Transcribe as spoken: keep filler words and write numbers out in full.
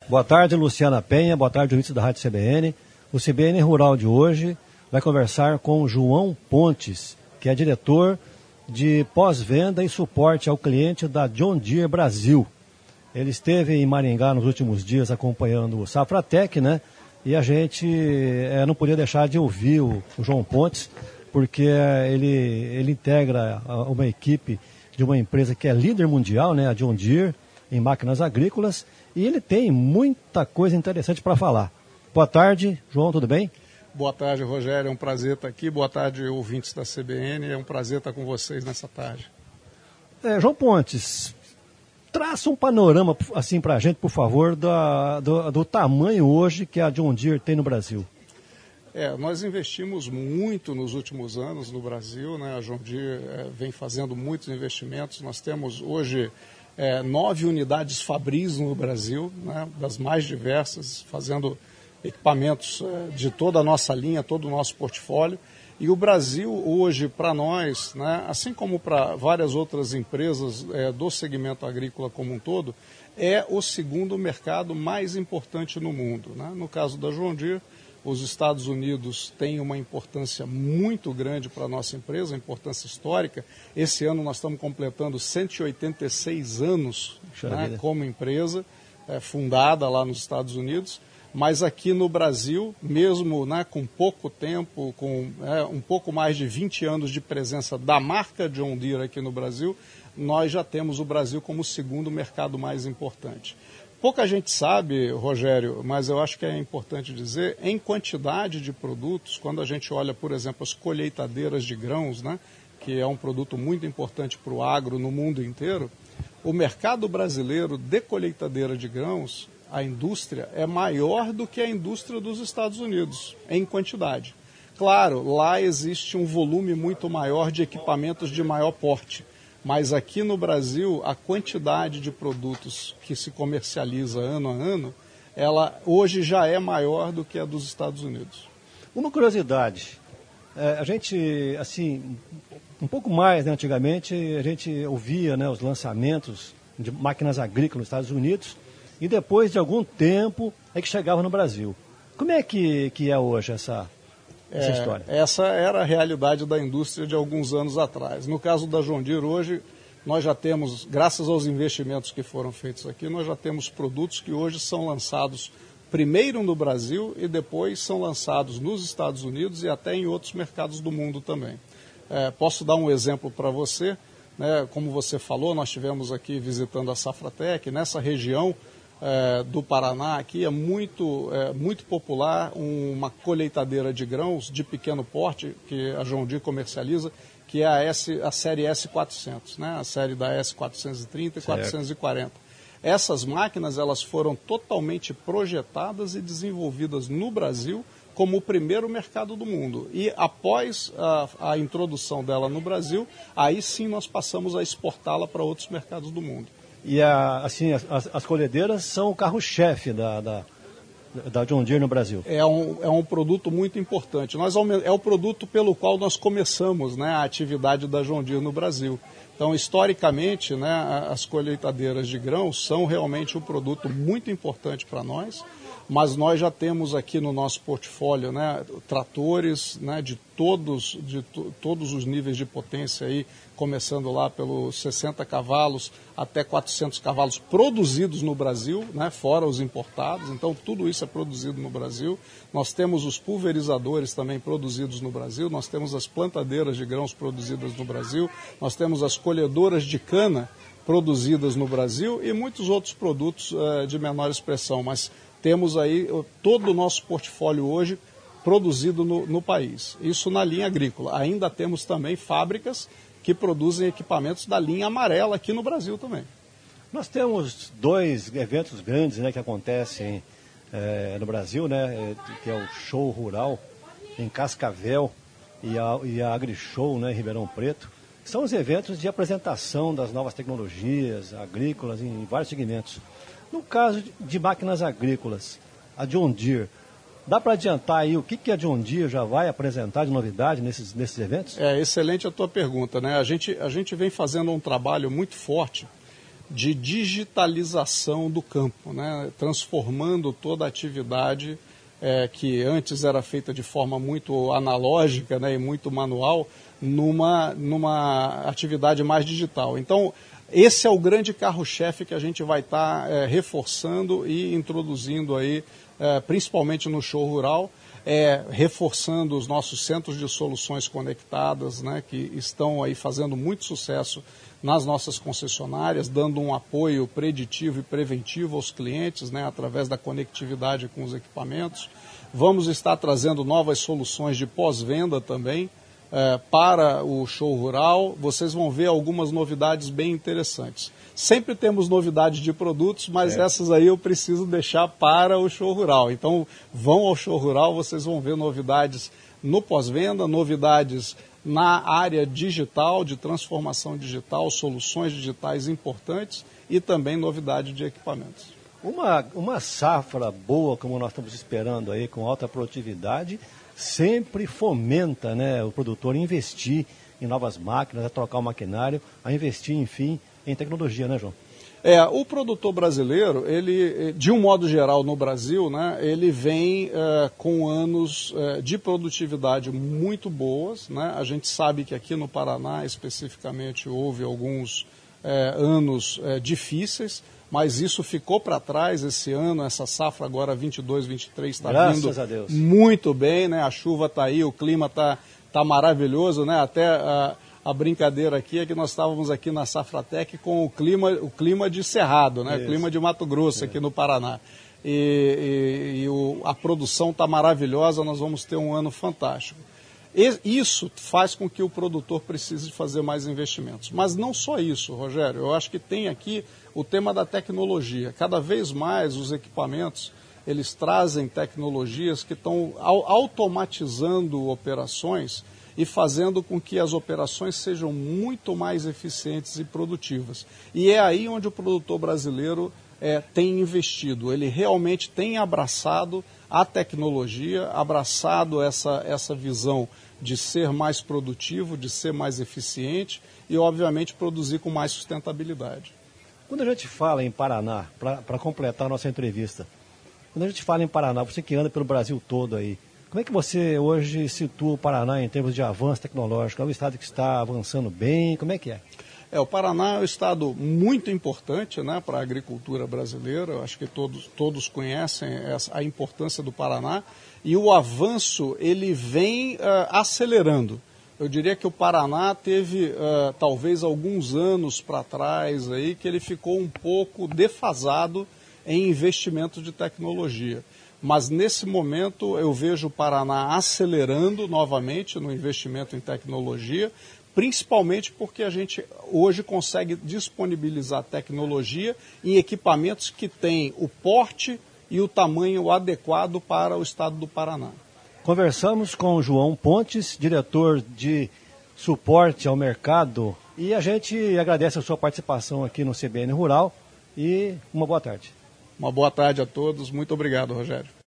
Boa tarde, Luciana Penha. Boa tarde, ouvintes da Rádio C B N. O C B N Rural de hoje vai conversar com João Pontes, que é diretor de pós-venda e suporte ao cliente da John Deere Brasil. Ele esteve em Maringá nos últimos dias acompanhando o Safratec, né? E a gente é, não podia deixar de ouvir o, o João Pontes, porque é, ele, ele integra uma equipe de uma empresa que é líder mundial, né? A John Deere, em máquinas agrícolas, e ele tem muita coisa interessante para falar. Boa tarde, João, tudo bem? Boa tarde, Rogério, é um prazer estar aqui. Boa tarde, ouvintes da C B N, é um prazer estar com vocês nessa tarde. É, João Pontes, traça um panorama assim para a gente, por favor, da, do, do tamanho hoje que a John Deere tem no Brasil. É, nós investimos muito nos últimos anos no Brasil, né? A John Deere é, vem fazendo muitos investimentos. Nós temos hoje é, nove unidades Fabris no Brasil, né? Das mais diversas, fazendo equipamentos é, de toda a nossa linha, todo o nosso portfólio. E o Brasil hoje, para nós, né, assim como para várias outras empresas é, do segmento agrícola como um todo, é o segundo mercado mais importante no mundo, né? No caso da John Deere, os Estados Unidos têm uma importância muito grande para a nossa empresa, importância histórica. Esse ano nós estamos completando cento e oitenta e seis anos, né, como empresa, é, fundada lá nos Estados Unidos. Mas aqui no Brasil, mesmo, né, com pouco tempo, com é, um pouco mais de vinte anos de presença da marca John Deere aqui no Brasil, nós já temos o Brasil como o segundo mercado mais importante. Pouca gente sabe, Rogério, mas eu acho que é importante dizer, em quantidade de produtos, quando a gente olha, por exemplo, as colheitadeiras de grãos, né, que é um produto muito importante para o agro no mundo inteiro, o mercado brasileiro de colheitadeira de grãos, a indústria é maior do que a indústria dos Estados Unidos, em quantidade. Claro, lá existe um volume muito maior de equipamentos de maior porte, mas aqui no Brasil, a quantidade de produtos que se comercializa ano a ano, ela hoje já é maior do que a dos Estados Unidos. Uma curiosidade, é, a gente, assim, um pouco mais, né, antigamente, a gente ouvia, né, os lançamentos de máquinas agrícolas nos Estados Unidos, e depois de algum tempo é que chegava no Brasil. Como é que, que é hoje essa, essa é, história? Essa era a realidade da indústria de alguns anos atrás. No caso da John Deere, hoje, nós já temos, graças aos investimentos que foram feitos aqui, nós já temos produtos que hoje são lançados primeiro no Brasil e depois são lançados nos Estados Unidos e até em outros mercados do mundo também. É, posso dar um exemplo para você, né? Como você falou, nós estivemos aqui visitando a Safratec, nessa região É, do Paraná, aqui é muito, é, muito popular uma colheitadeira de grãos de pequeno porte, que a John Deere comercializa, que é a, S, a série S quatrocentos, né? A série da S quatrocentos e trinta e quatrocentos e quarenta. Essas máquinas elas foram totalmente projetadas e desenvolvidas no Brasil como o primeiro mercado do mundo. E após a, a introdução dela no Brasil, aí sim nós passamos a exportá-la para outros mercados do mundo. E a, assim, as, as colhedeiras são o carro-chefe da, da, da John Deere no Brasil. É um, é um produto muito importante. Nós, é o produto pelo qual nós começamos, né, a atividade da John Deere no Brasil. Então, historicamente, né, as colheitadeiras de grãos são realmente um produto muito importante para nós, mas nós já temos aqui no nosso portfólio, né, tratores, né, de, todos, de to, todos os níveis de potência, aí, começando lá pelos sessenta cavalos até quatrocentos cavalos produzidos no Brasil, né, fora os importados. Então, tudo isso é produzido no Brasil. Nós temos os pulverizadores também produzidos no Brasil, nós temos as plantadeiras de grãos produzidas no Brasil, nós temos as colhedoras de cana produzidas no Brasil e muitos outros produtos uh, de menor expressão, mas temos aí todo o nosso portfólio hoje produzido no, no país. Isso na linha agrícola. Ainda temos também fábricas que produzem equipamentos da linha amarela aqui no Brasil também. Nós temos dois eventos grandes, né, que acontecem é, no Brasil, né, que é o Show Rural em Cascavel e a, e a AgriShow, né, em Ribeirão Preto. São os eventos de apresentação das novas tecnologias agrícolas em vários segmentos. No caso de máquinas agrícolas, a John Deere, dá para adiantar aí o que, que a John Deere já vai apresentar de novidade nesses, nesses eventos? É excelente a tua pergunta, né? A gente, a gente vem fazendo um trabalho muito forte de digitalização do campo, né? Transformando toda a atividade é, que antes era feita de forma muito analógica, né, e muito manual, numa, numa atividade mais digital. Então, esse é o grande carro-chefe que a gente vai estar tá, é, reforçando e introduzindo aí, é, principalmente no show rural, é, reforçando os nossos centros de soluções conectadas, né, que estão aí fazendo muito sucesso nas nossas concessionárias, dando um apoio preditivo e preventivo aos clientes, né, através da conectividade com os equipamentos. Vamos estar trazendo novas soluções de pós-venda também é, para o show rural. Vocês vão ver algumas novidades bem interessantes. Sempre temos novidades de produtos, mas é. essas aí eu preciso deixar para o show rural. Então vão ao show rural, vocês vão ver novidades no pós-venda, novidades na área digital, de transformação digital, soluções digitais importantes e também novidade de equipamentos. Uma, uma safra boa, como nós estamos esperando aí, com alta produtividade, sempre fomenta, né, o produtor a investir em novas máquinas, a trocar o maquinário, a investir, enfim, em tecnologia, né, João? É, o produtor brasileiro, ele, de um modo geral no Brasil, né, ele vem é, com anos é, de produtividade muito boas, né? A gente sabe que aqui no Paraná, especificamente, houve alguns é, anos é, difíceis, mas isso ficou para trás esse ano, essa safra agora vinte e dois, vinte e três está vindo muito bem, né? A chuva está aí, o clima está tá maravilhoso, né? Até a, a brincadeira aqui é que nós estávamos aqui na Safratec com o clima, o clima de Cerrado, né? O clima de Mato Grosso, é. aqui no Paraná. E, e, e o, a produção está maravilhosa, nós vamos ter um ano fantástico. E, isso faz com que o produtor precise fazer mais investimentos. Mas não só isso, Rogério, eu acho que tem aqui o tema da tecnologia. Cada vez mais os equipamentos, eles trazem tecnologias que estão automatizando operações e fazendo com que as operações sejam muito mais eficientes e produtivas. E é aí onde o produtor brasileiro é, tem investido. Ele realmente tem abraçado a tecnologia, abraçado essa, essa visão de ser mais produtivo, de ser mais eficiente e, obviamente, produzir com mais sustentabilidade. Quando a gente fala em Paraná, para completar a nossa entrevista, quando a gente fala em Paraná, você que anda pelo Brasil todo aí, como é que você hoje situa o Paraná em termos de avanço tecnológico? É um estado que está avançando bem? Como é que é? É, o Paraná é um estado muito importante, né, para a agricultura brasileira. Eu acho que todos, todos conhecem essa, a importância do Paraná. E o avanço, ele vem uh, acelerando. Eu diria que o Paraná teve, uh, talvez, alguns anos para trás aí, que ele ficou um pouco defasado em investimento de tecnologia. Mas, nesse momento, eu vejo o Paraná acelerando novamente no investimento em tecnologia, principalmente porque a gente hoje consegue disponibilizar tecnologia em equipamentos que têm o porte e o tamanho adequado para o estado do Paraná. Conversamos com o João Pontes, diretor de suporte ao mercado, e a gente agradece a sua participação aqui no C B N Rural e uma boa tarde. Uma boa tarde a todos. Muito obrigado, Rogério.